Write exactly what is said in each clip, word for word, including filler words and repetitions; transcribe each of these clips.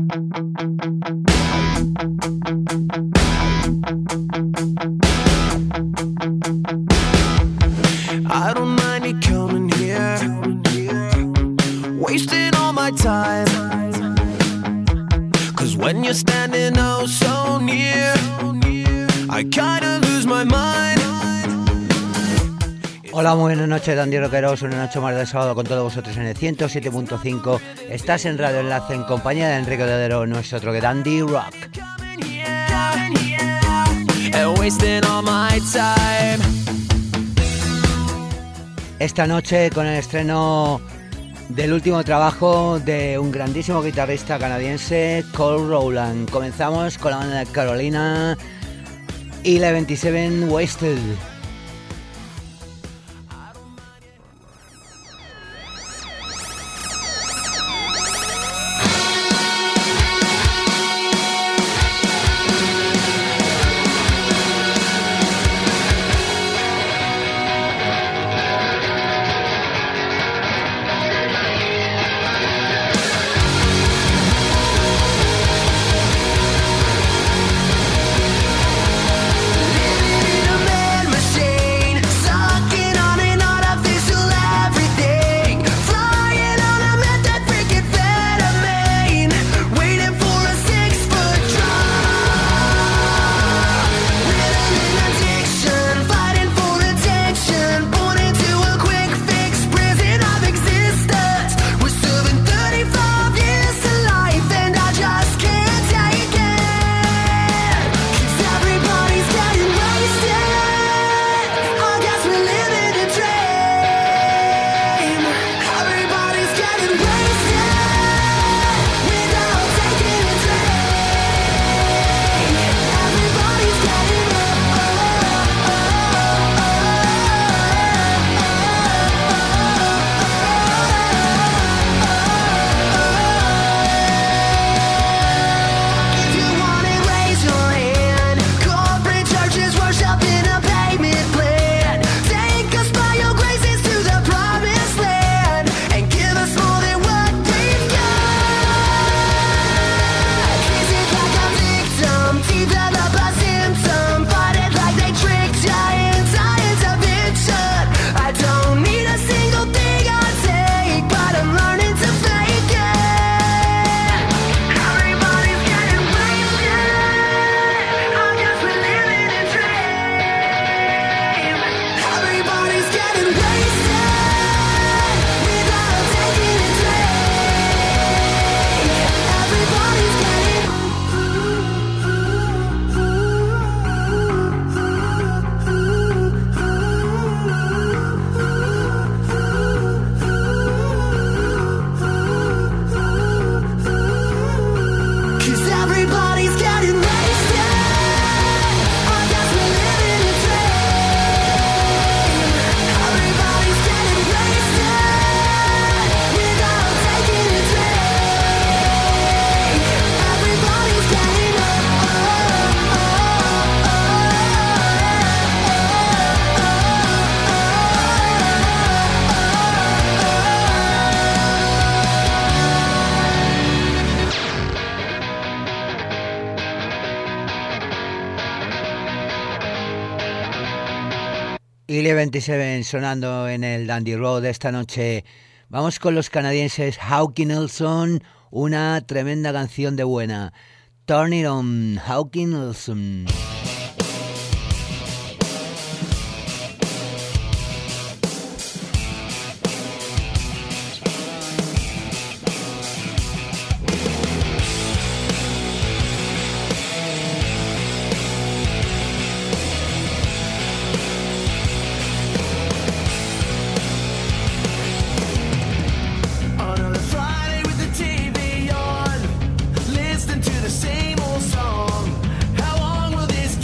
I don't mind you coming here, wasting all my time. Cause when you're standing oh so near, I kinda lose my mind. Hola, muy buenas noches, Dandy Rockeros. Una noche más de sábado con todos vosotros en el ciento siete punto cinco. Estás en Radio Enlace en compañía de Enrique Odedero, no es otro que Dandy Rock. Esta noche con el estreno del último trabajo de un grandísimo guitarrista canadiense, Cole Rowland. Comenzamos con la banda de Carolina y la veintisiete Wasted. Ile veintisiete sonando en el Dandy Road esta noche. Vamos con los canadienses Hawkie Nelson, una tremenda canción de buena. Turn It On, Hawkie Nelson. Same old song. How long will this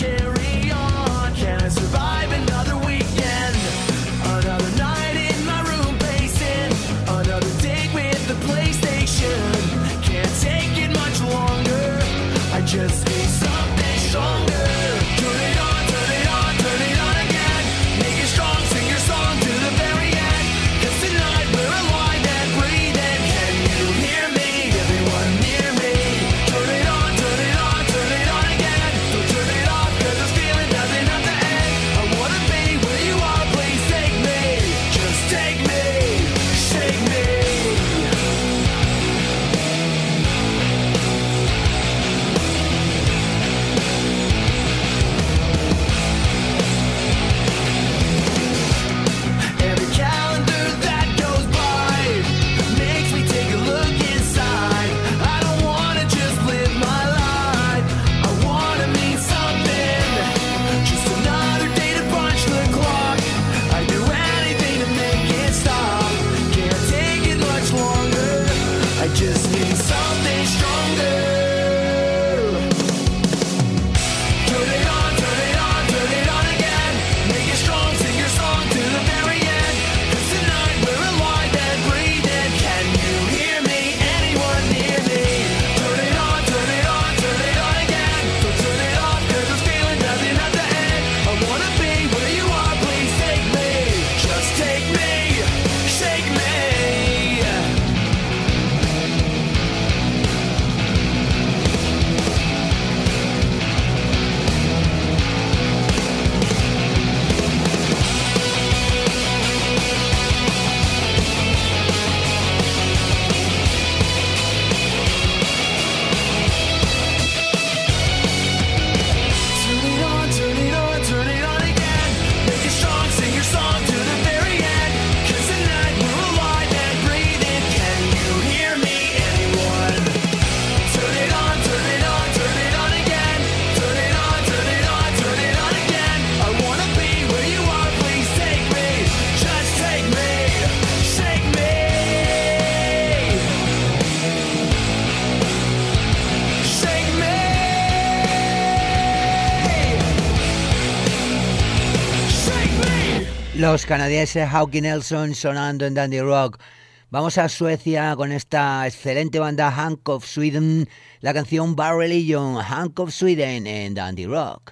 Los canadienses Hawking Nelson sonando en Dandy Rock. Vamos a Suecia con esta excelente banda Hank of Sweden, la canción Bad Religion, Hank of Sweden en Dandy Rock.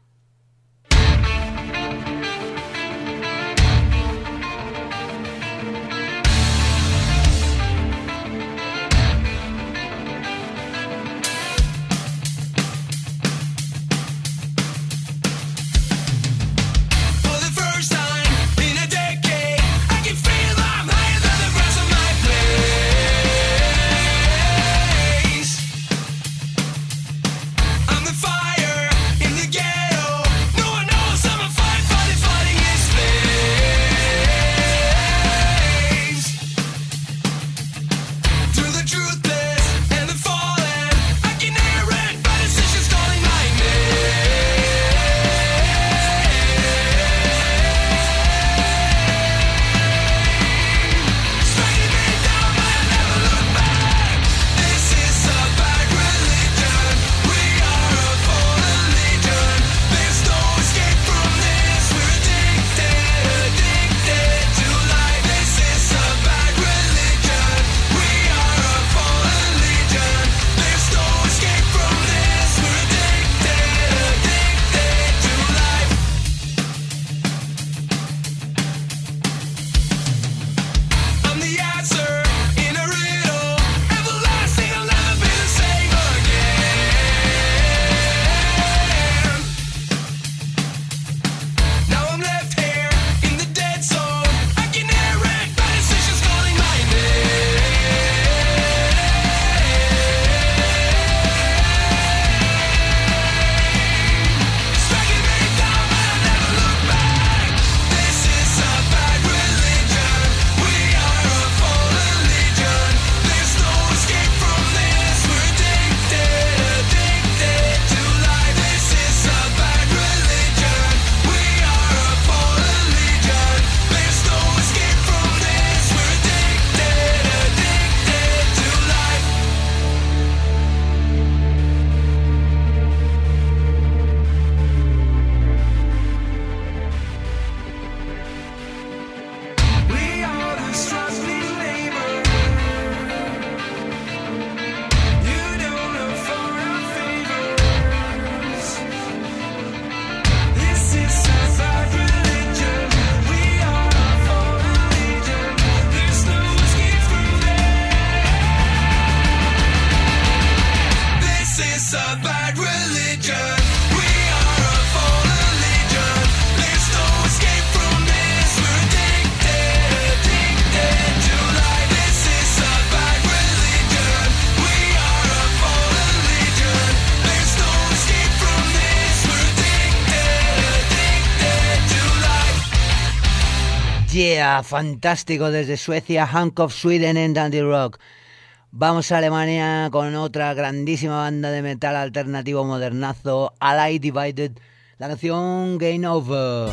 Yeah, fantástico desde Suecia, Hank of Sweden en Dandy Rock. Vamos a Alemania con otra grandísima banda de metal alternativo modernazo, Ally Divided, la canción Game Over.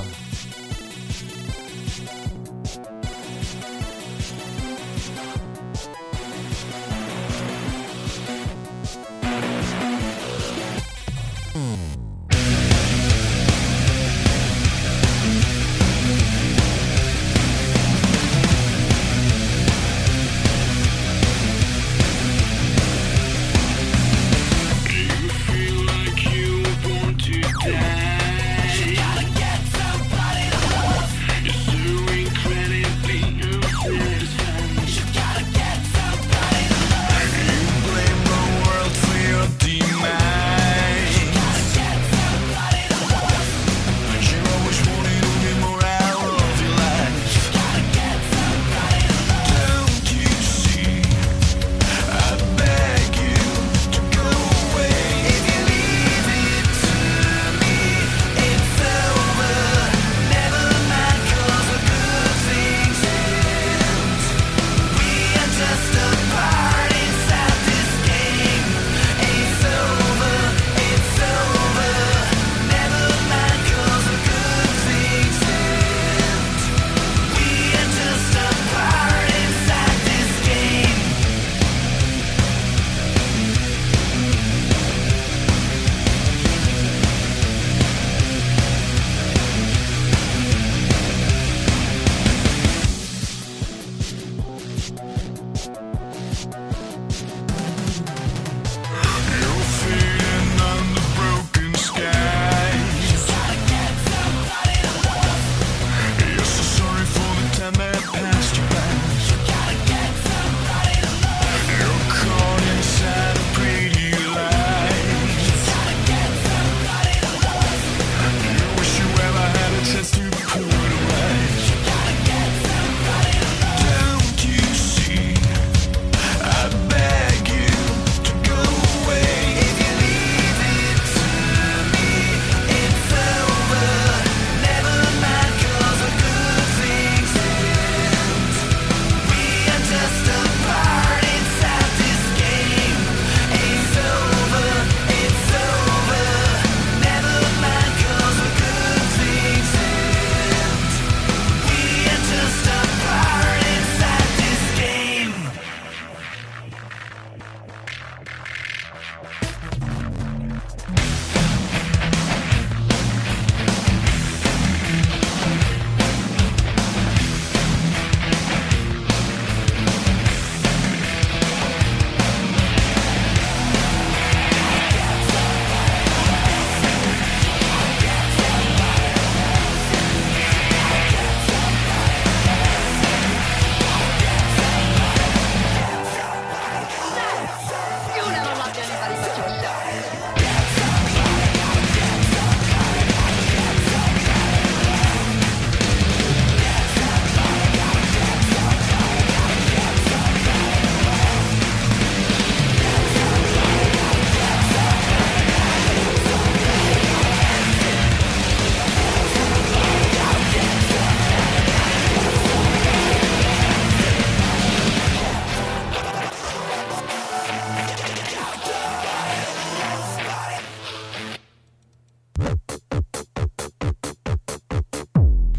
You gotta get somebody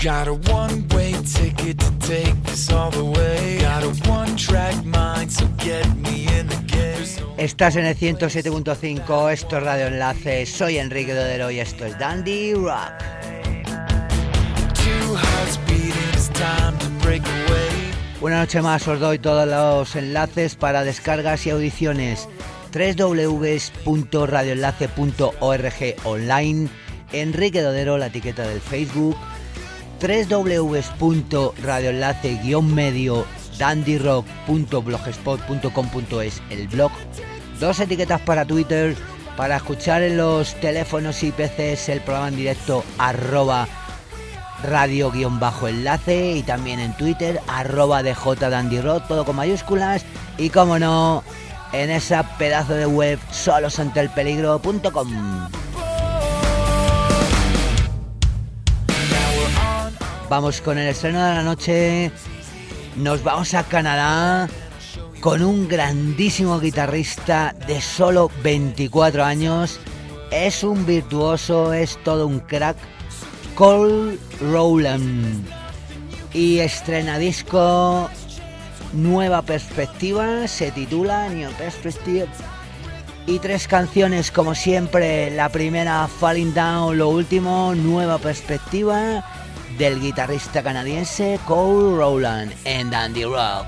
Got a one-way ticket to take this all the way. Got a one-track mind, so get me in the game. Estás en el ciento siete punto cinco, esto es Radio Enlace, soy Enrique Dodero y esto es Dandy Rock. Two hearts beating, it's time to break away. Una noche más os doy todos los enlaces para descargas y audiciones. doble u doble u doble u punto radio enlace punto org online, Enrique Dodero, la etiqueta del Facebook, doble u doble u doble u punto radio enlace guión medio dandy rock punto blogspot punto com punto es el blog, dos etiquetas para Twitter, para escuchar en los teléfonos y P Cs el programa en directo arroba radio guión bajo enlace y también en Twitter arroba djdandyrock, todo con mayúsculas y como no en esa pedazo de web solosantelpeligro punto com. Vamos con el estreno de la noche, nos vamos a Canadá con un grandísimo guitarrista de solo veinticuatro años, es un virtuoso, es todo un crack, Cole Rowland, y estrena disco Nueva Perspectiva, se titula New Perspective, y tres canciones como siempre, la primera Falling Down, lo último Nueva Perspectiva, del guitarrista canadiense Cole Rowland en Dandy Rock.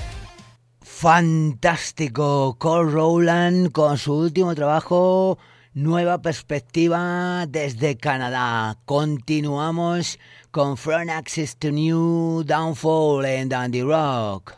fantástico Cole Rowland con su último trabajo nueva perspectiva desde Canadá. Continuamos con From Axis to New Downfall en Dandy Rock.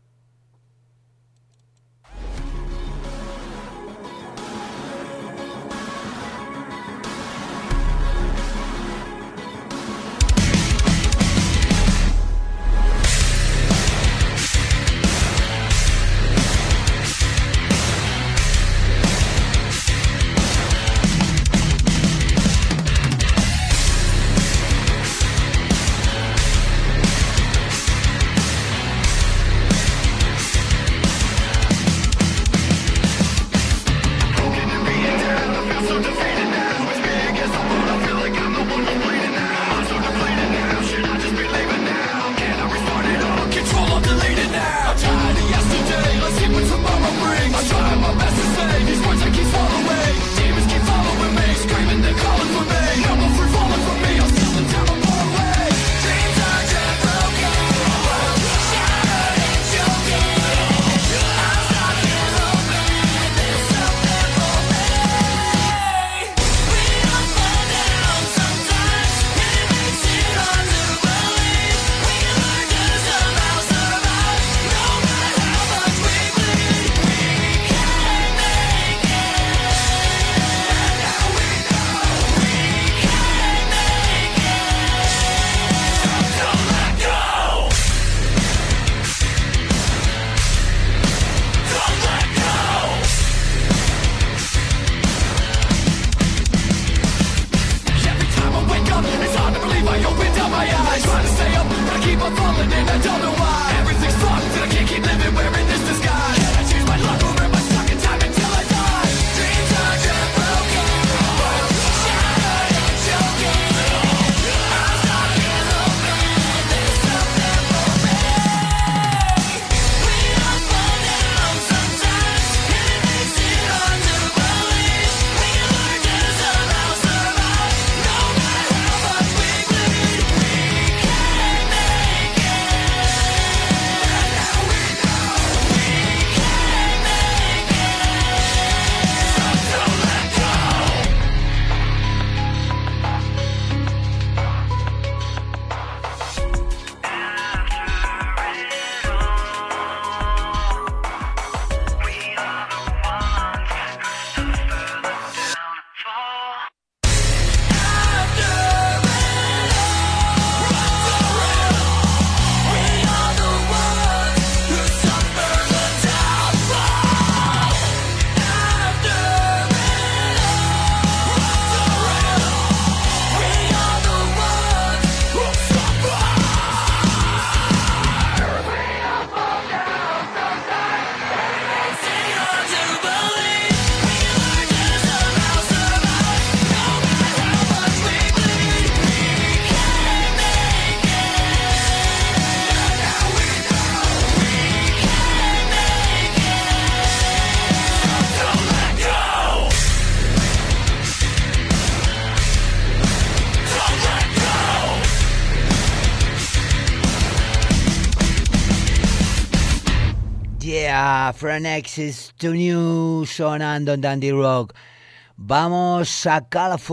From Axis to New sonando en Dandy Rock. Vamos a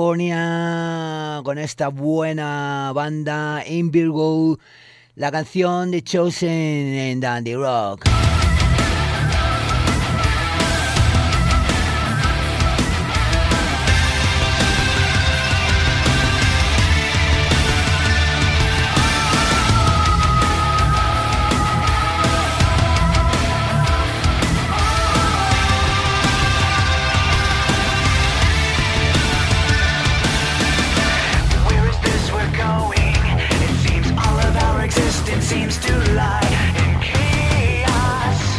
California con esta buena banda In Virgo, la canción de Chosen en Dandy Rock. Seems to lie in chaos.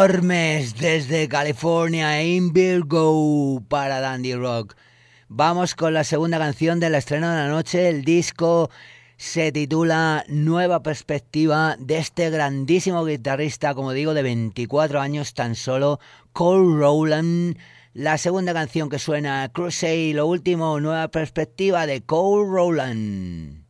enormes desde California, In Virgo para Dandy Rock. Vamos con la segunda canción del estreno de la noche. El disco se titula Nueva Perspectiva, de este grandísimo guitarrista, como digo, de veinticuatro años tan solo, Cole Rowland. La segunda canción que suena, Crusade, lo último, Nueva Perspectiva de Cole Rowland.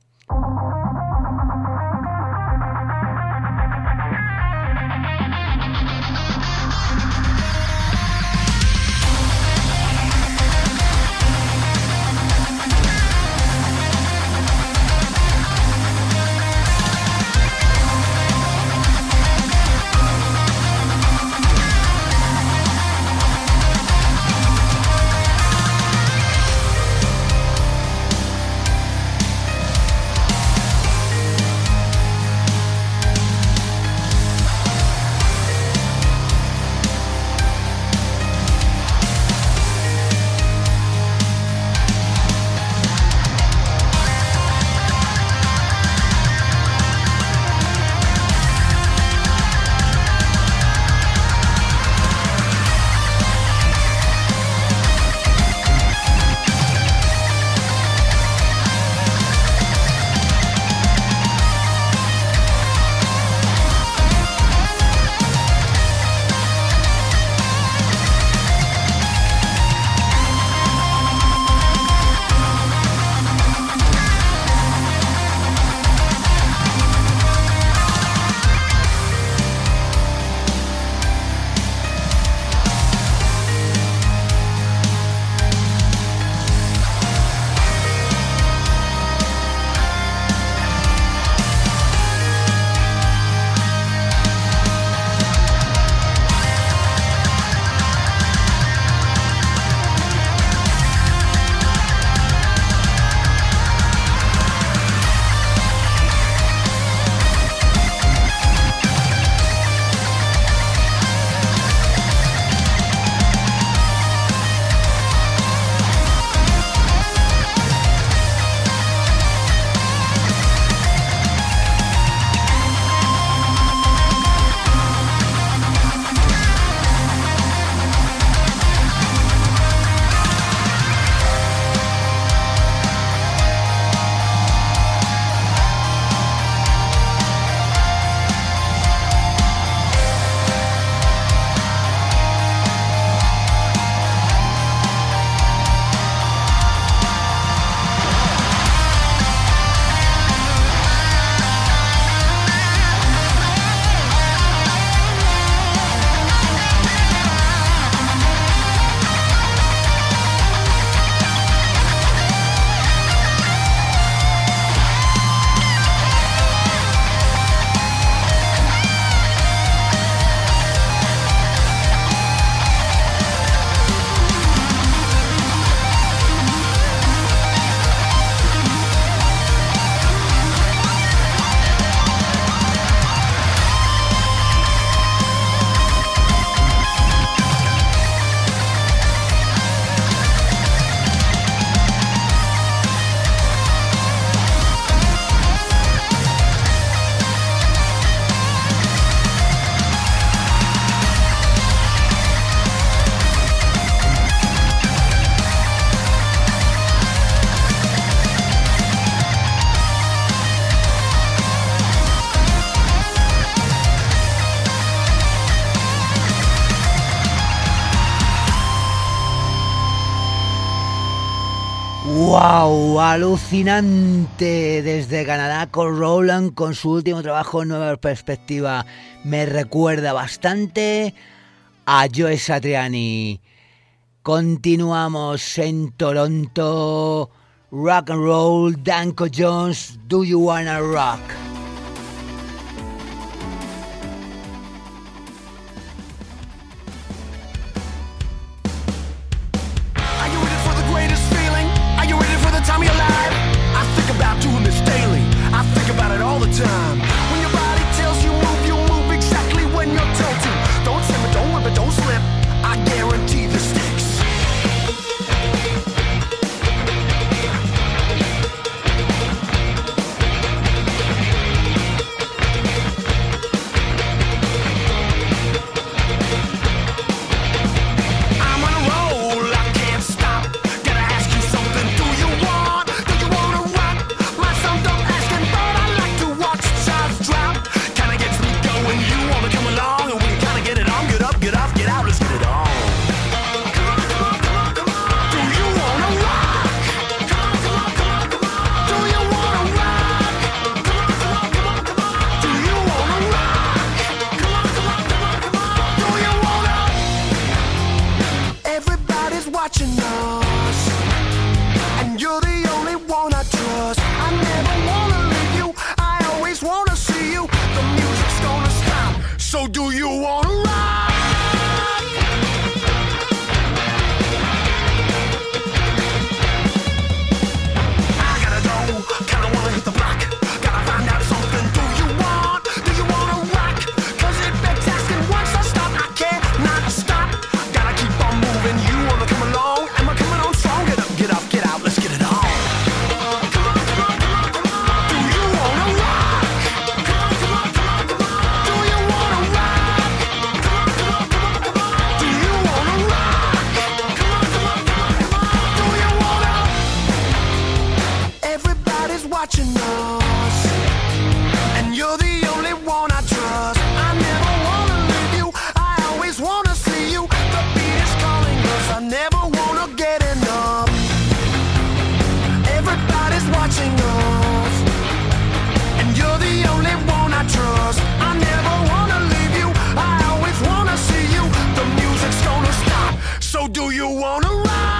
¡Wow! Alucinante desde Canadá, Cole Rowland con su último trabajo, Nueva Perspectiva. Me recuerda bastante a Joe Satriani. Continuamos en Toronto. Rock and Roll, Danko Jones, Do You Wanna Rock? Time of your life, I think about doing this daily. I think about it all the time. When your body tells you move, you move exactly when you're told to. Don't slip it, don't whip it, don't slip. I guarantee the sticks. watching us, and you're the only one I trust. I never wanna leave you, I always wanna see you. The music's gonna stop, so do you wanna rock? I gotta go, kinda wanna hit the block. Gotta find out something. Do you want, do you wanna rock? Cause it begs asking once I stop, I can't not stop. Gotta keep on moving, you wanna come along? Am I coming on strong? Get up, get up, get out, let's get it on. Come on, come on, come on, come on. Do you wanna rock? Come on, come on, come on, come on. Do you wanna rock? Come on, come on, come on, come on. Do you wanna rock? Come on, come on, come on, come on. Do you wanna? Everybody's watching us, and you're the only one I trust. I never wanna leave you, I always wanna see you. The beat is calling us, I never wanna get enough. Everybody's watching us, and you're the only one I trust. I never wanna leave you, I always wanna see you. The music's gonna stop, so do you wanna rock?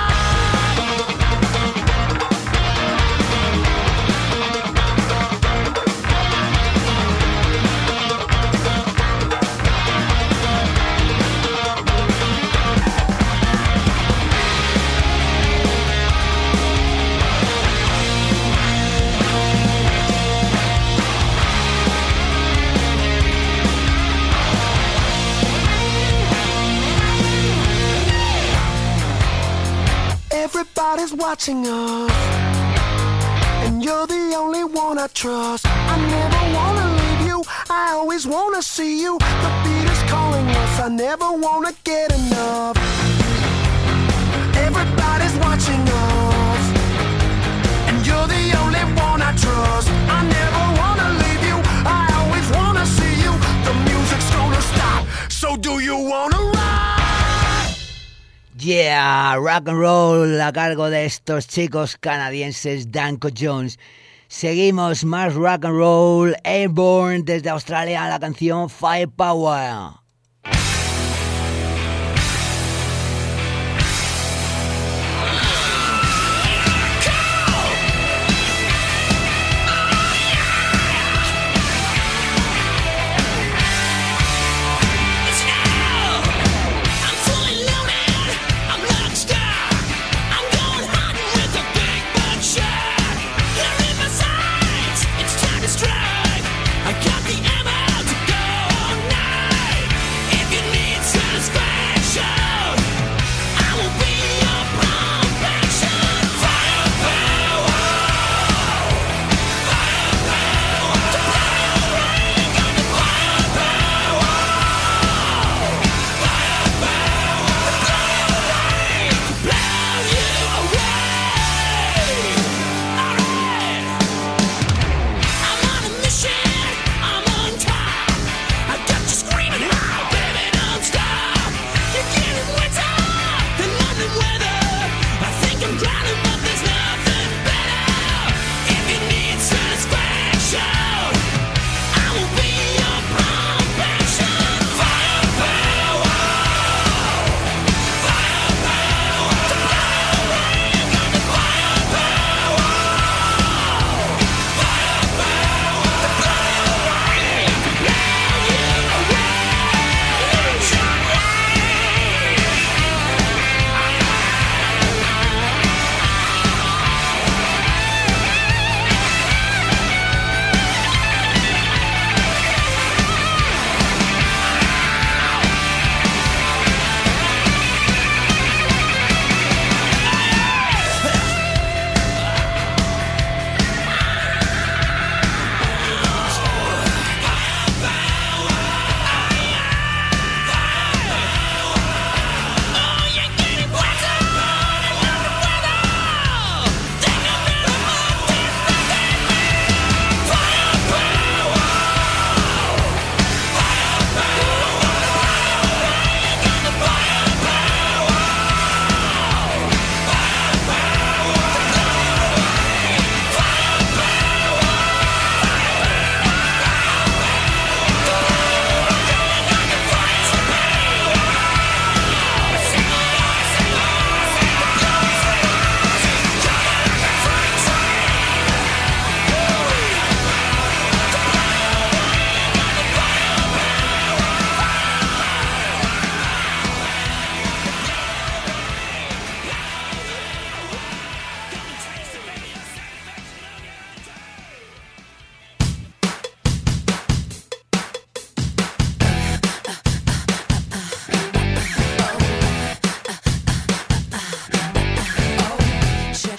Everybody's watching us, and you're the only one I trust. I never wanna leave you, I always wanna see you. The beat is calling us, I never wanna get enough. Everybody's watching us, and you're the only one I trust. I never wanna leave you, I always wanna see you. The music's gonna stop, so do you wanna rock? Yeah, rock and roll a cargo de estos chicos canadienses Danko Jones. Seguimos más rock and roll. Airborne desde Australia, la canción Firepower. I got the ammo to go all night.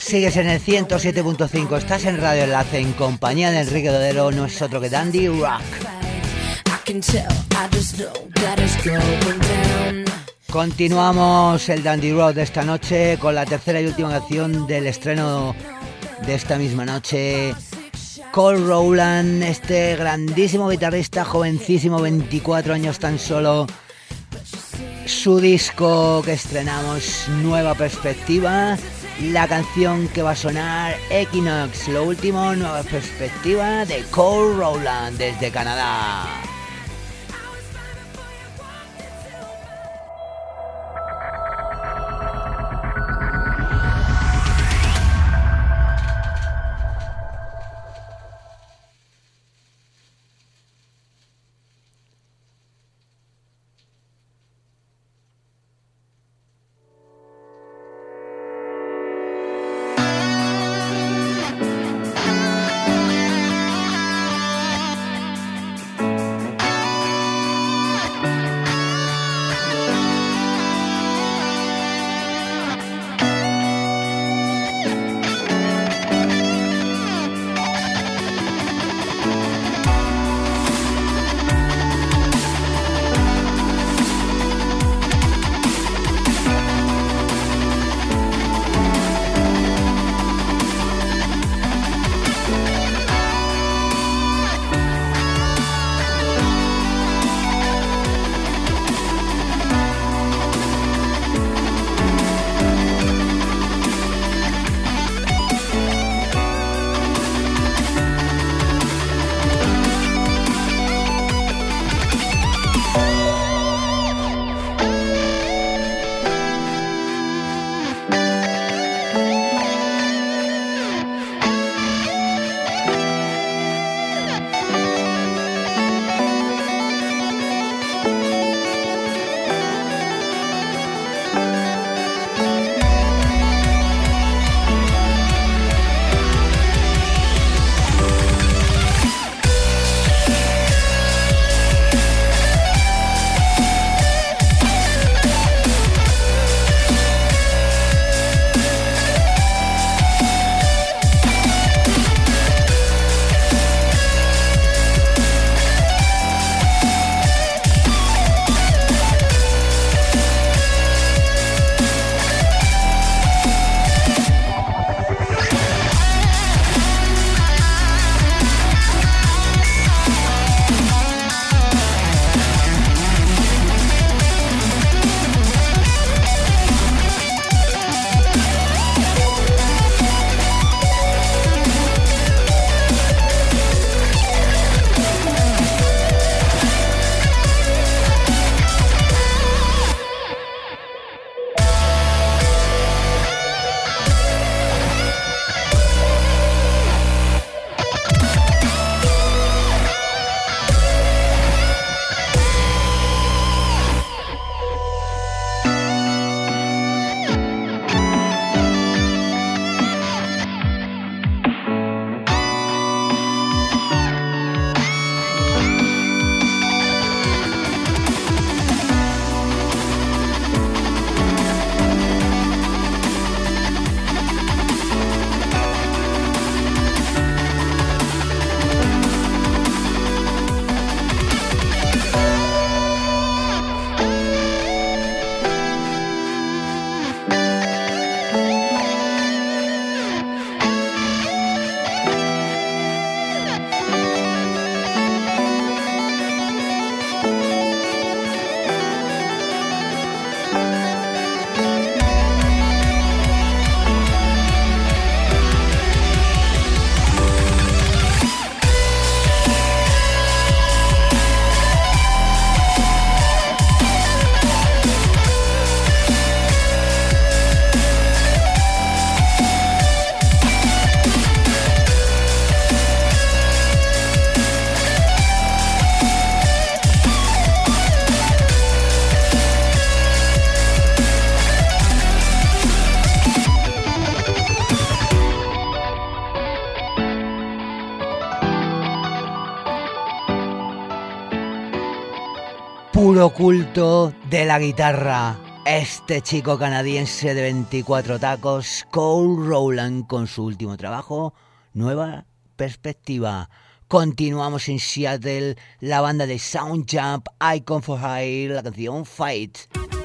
Sigues en el ciento siete punto cinco, estás en Radio Enlace en compañía de Enrique Dodero, no es otro que Dandy Rock. Continuamos el Dandy Rock de esta noche con la tercera y última canción del estreno de esta misma noche. Cole Rowland, este grandísimo guitarrista, jovencísimo, veinticuatro años tan solo. Su disco que estrenamos, Nueva Perspectiva. La canción que va a sonar, Equinox, lo último, Nueva Perspectiva de Cole Rowland desde Canadá. puro culto de la guitarra. Este chico canadiense de veinticuatro tacos, Cole Rowland, con su último trabajo, Nueva Perspectiva. Continuamos en Seattle, la banda de Sound Jump, Icon for Hire, la canción Fight.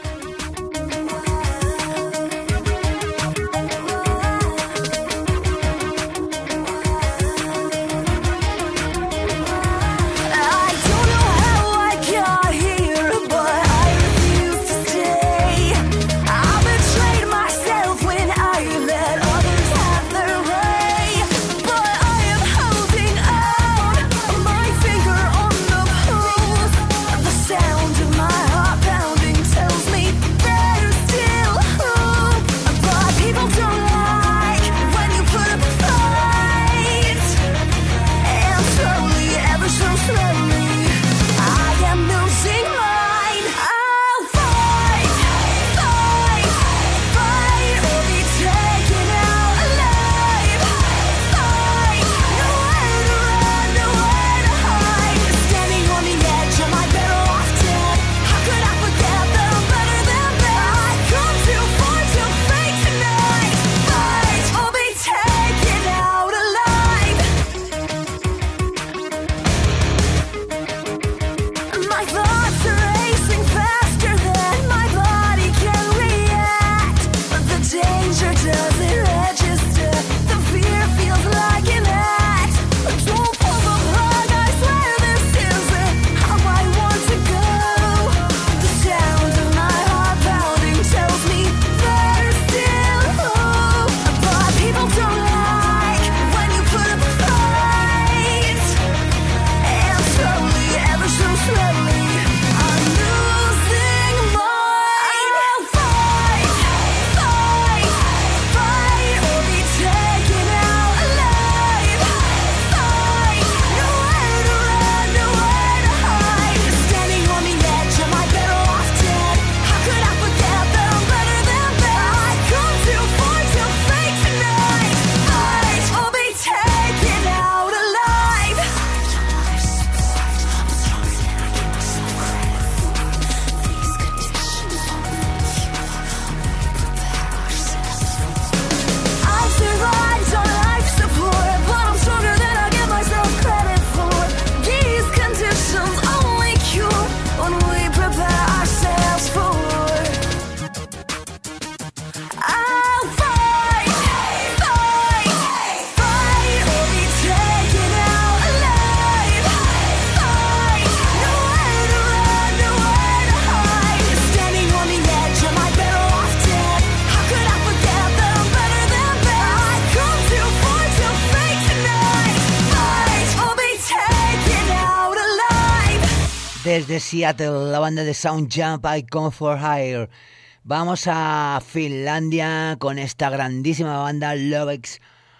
Desde Seattle, la banda de Sound Jump, Icon for Hire. Vamos a Finlandia con esta grandísima banda Lovex.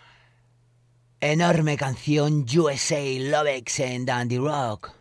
Enorme canción U S A, Lovex en Dandy Rock.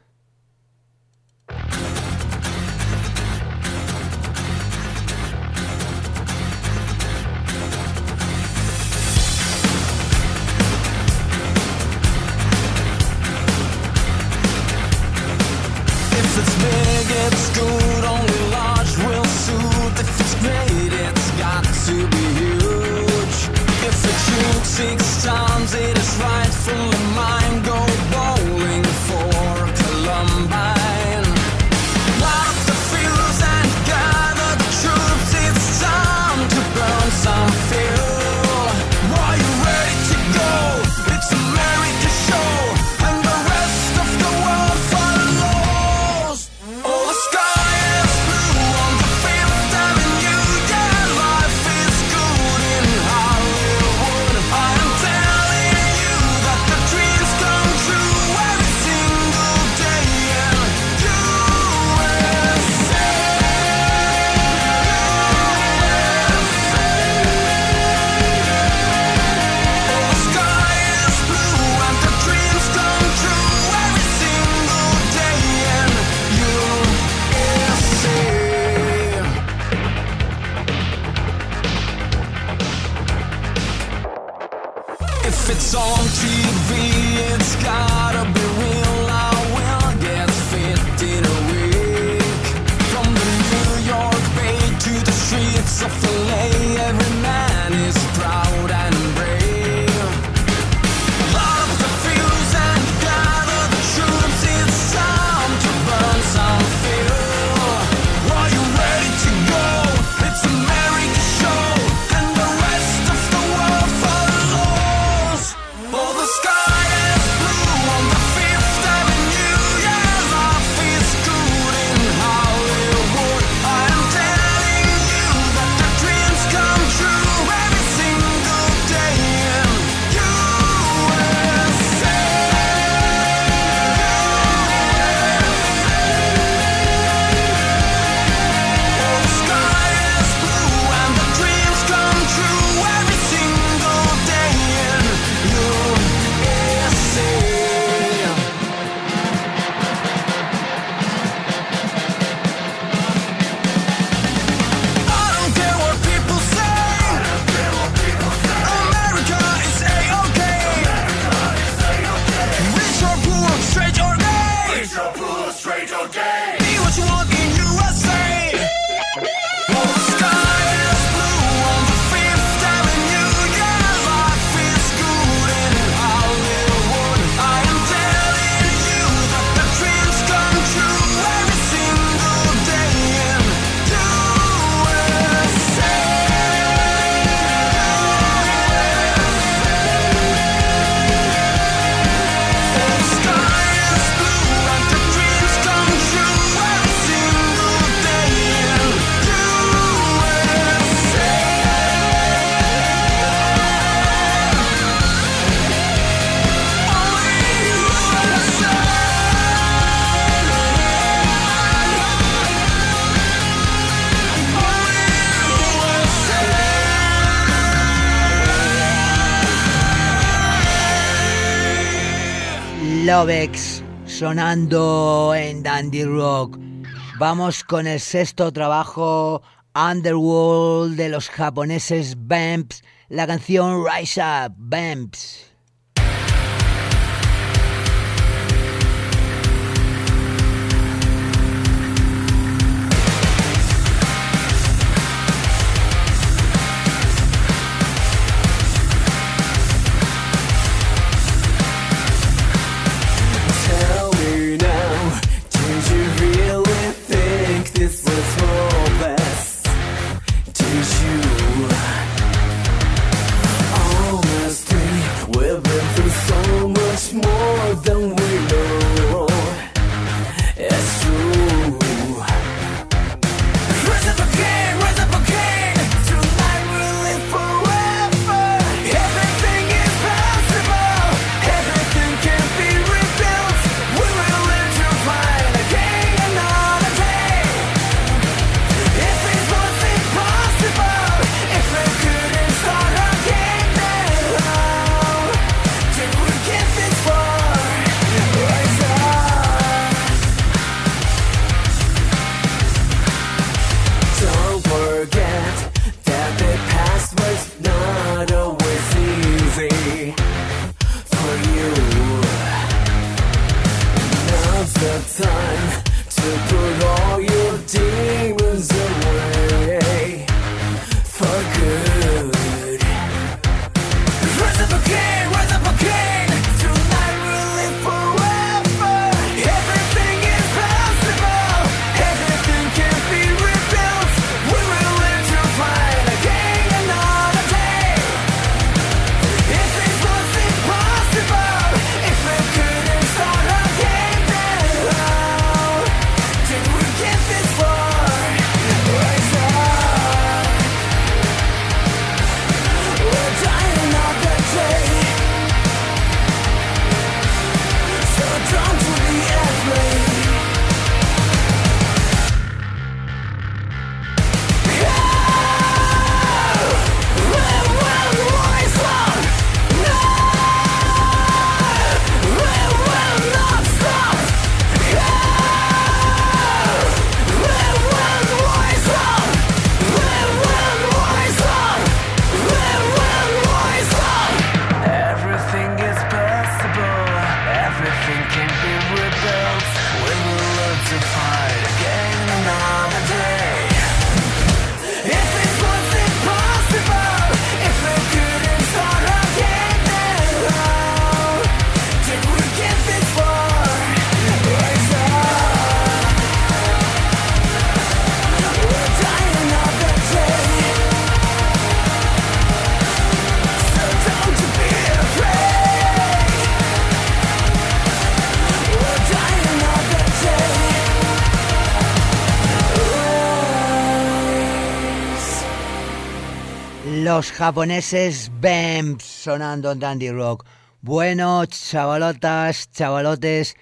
If it's big, it's good, only large will suit. If it's great, it's got to be huge. If it shoots six times, it is rightfully mine. Go bowling for Columbine. Light up the fields and gather the troops. It's time to burn some fuel. Are you ready to go? It's America's show, and the rest of the world follows. Oh, the sky is blue on the Fifth Avenue. Yeah, life is good in Hollywood. I am telling you that the dreams come true every single day in U S A. Oh, the sky is blue and the dreams come true every single day in U S A. If it's on T V, it's gotta be real. I will get fit in a week. From the New York Bay to the Lovex sonando en Dandy Rock. Vamos con el sexto trabajo, Underworld, de los japoneses Vamps, la canción Rise Up, Vamps. This was for best. Did you? Almost three. We've been through so much more than we know. It's true. Rise up again, rise up again. Tonight we'll live forever. Everything is possible. Everything can be rebuilt. We will learn to fight again another day. If it was impossible, if we couldn't start again, then how did we get this far? Rise up. Don't forget that the past was not always easy for you. Now's the time to put all your demons away for good. Rise up again, rise up again. Tonight we'll live forever. Everything is possible. Everything can be rebuilt. We will learn to fight again another day. If it was impossible, if we couldn't start again, then how did we get this far? Rise up. We're dying of the day, so don't you be afraid. Everything is possible. Everything can be rebuilt. We will learn to fight again another day. If it was impossible, if we couldn't start again, then how did we get this far? Rise up. We're dying of the day, so don't you be afraid. We're dying of the day. Rise. Los japoneses Vamps sonando en Dandy Rock. Bueno, chavalotas, chavalotes,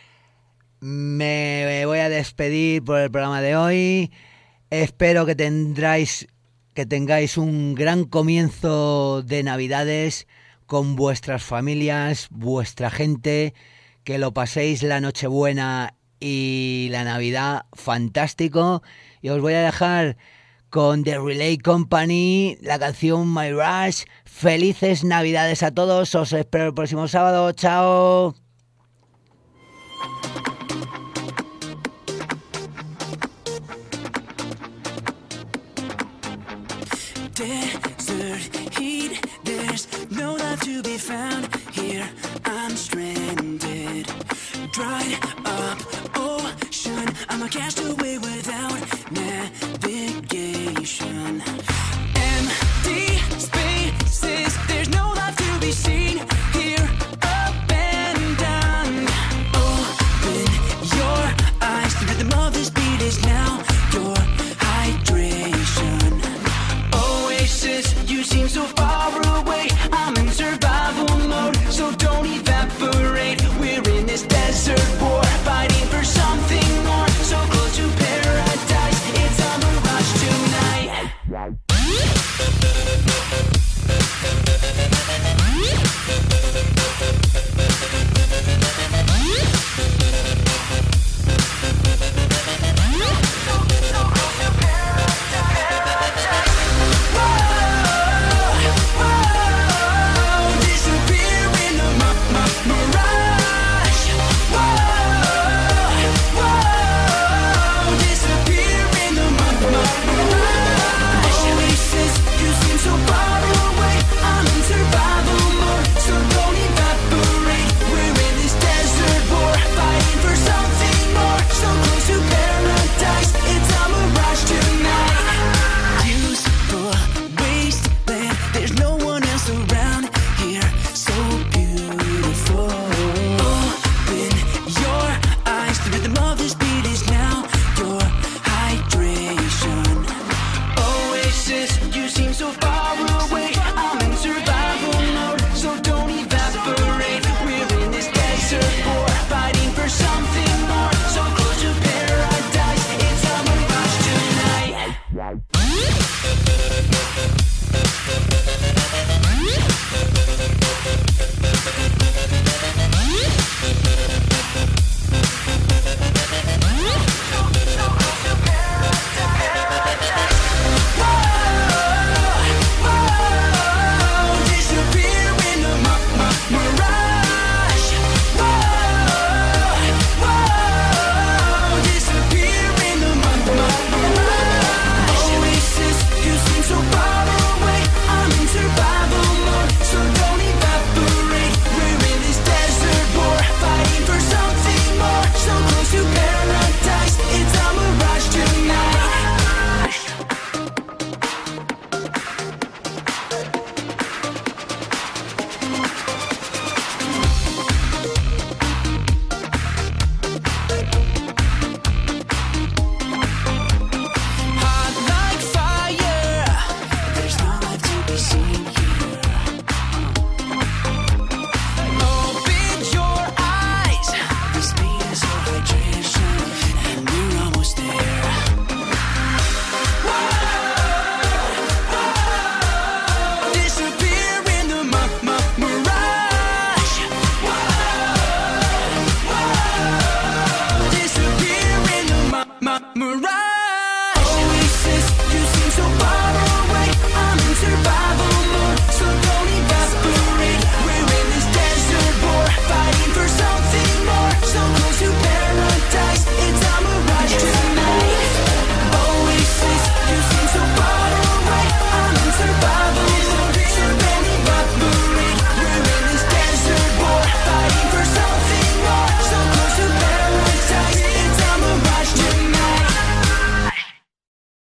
me voy a despedir por el programa de hoy. Espero que tendráis, que tengáis un gran comienzo de Navidades con vuestras familias, vuestra gente, que lo paséis la Nochebuena y la Navidad fantástico. Y os voy a dejar con The Relay Company, la canción My Rush. Felices Navidades a todos, os espero el próximo sábado. Chao. Desert heat, there's no life to be found here. I'm stranded, dried up ocean. I'm a castaway without navigation. Empty spaces, there's no life to be seen here. Abandoned. Open your eyes, the rhythm of this beat is now your hydration. Oasis, you seem so